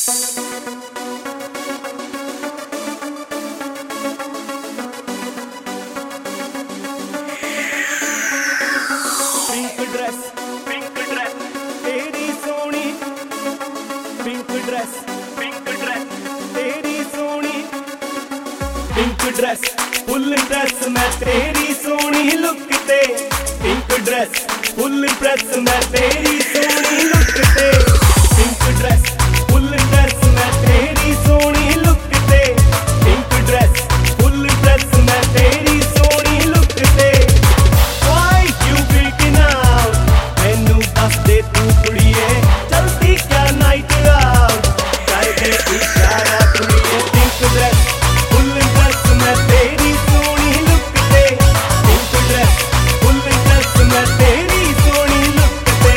Pink dress तेरी सोनी, pink dress तेरी सोनी, पिंक ड्रेस फुल ड्रेस मैं तेरी सोनी लुक ते, पिंक ड्रेस फुल ड्रेस मैं तेरी सोनी लुक ते, पिंक ड्रेस फुल ड्रेस मैं तेरी सोनी लुक ते, पिंक ड्रेस फुल ड्रेस मैं तेरी सोनी लुक ते। Why you freaking out? मैनू दस दे तू कुड़िए चलती क्या नाइट आउट, कर दे इशारा कुड़िए। पिंक ड्रेस फुल ड्रेस मैं तेरी सोनी लुक ते, पिंक ड्रेस फुल ड्रेस मैं तेरी सोनी लुक ते।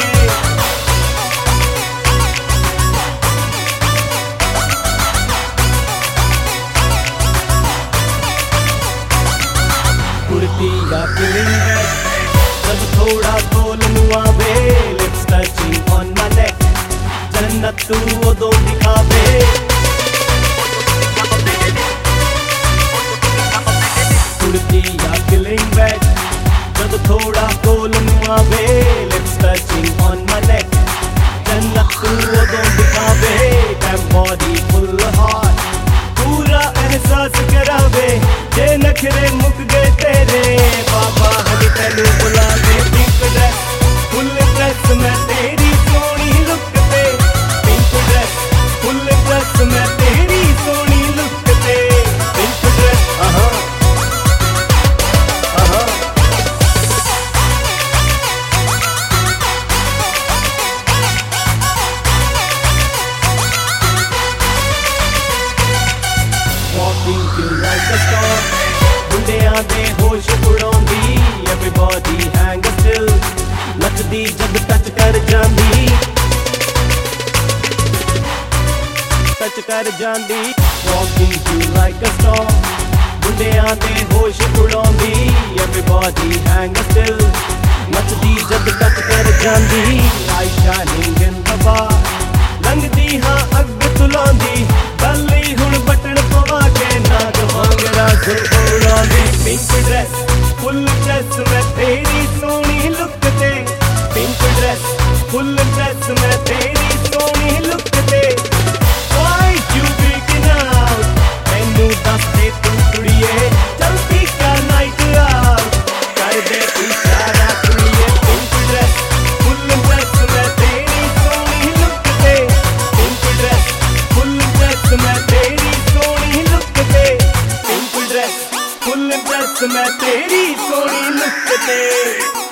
कुर्ती या फिलिंग जब थोड़ा बोल मुआवे, lips touching on my neck, जन्नत तू उदों दिखावे। कुर्ती या फिलिंग बैग जब थोड़ा बोल मुआवे, lips touching on my neck, जन्नत तू उदों दिखावे। दैट बॉडी फुल हॉट पूरा एहसास करावे, जे नखरे मुक गए तेरे बाबा हनी तेनू बुलावे। पिंक ड्रेस फुल ड्रेस मैं तेरी सोनी लुक ते, पिंक ड्रेस फुल ड्रेस मैं तेरी सोनी लुक ते। Pink dress Walking you like a star, ਮੁੰਡਿਆਂ ਦੇ ਹੋਸ਼ ਉਡਾਉਂਦੀ, everybody hang still, ਨੱਚਦੀ ਜਦ ਟੱਚ ਕਰ ਜਾਂਦੀ, ਟੱਚ ਕਰ ਜਾਂਦੀ। Walking you like a star, ਮੁੰਡਿਆਂ ਦੇ ਹੋਸ਼ ਉਡਾਉਂਦੀ, everybody hang still, ਨੱਚਦੀ ਜਦ ਟੱਚ ਕਰ ਜਾਂਦੀ। Light shining in the bar, ਲੰਘਦੀ ਹਾਂ ਅੱਗ ਤੁਲਾਉਂਦੀ, ਗੱਲੀ ਹੁਣ ਬਟਨ ਪਵਾ ਕੇ ਨਾਗ ਵਾਂਗਰਾ ਜ਼ੁਲਫਾਂ। पिंक ड्रेस फुल ड्रेस मैं तेरी सोनी लुक ते, पिंक ड्रेस फुल ड्रेस मैं तेरी सोनी लुक ते। Why you freaking out? मैनू दस दे तू कुड़िए चलती क्या नाइट आउट, कर दे इशारा कुड़िए। पिंक ड्रेस फुल ड्रेस मैं तेरी सोनी लुक ते, पिंक ड्रेस फुल ड्रेस मैं तेरी सोनी लुक ते, पिंक ड्रेस फुल ड्रेस मैं तेरी सोनी लुक ते।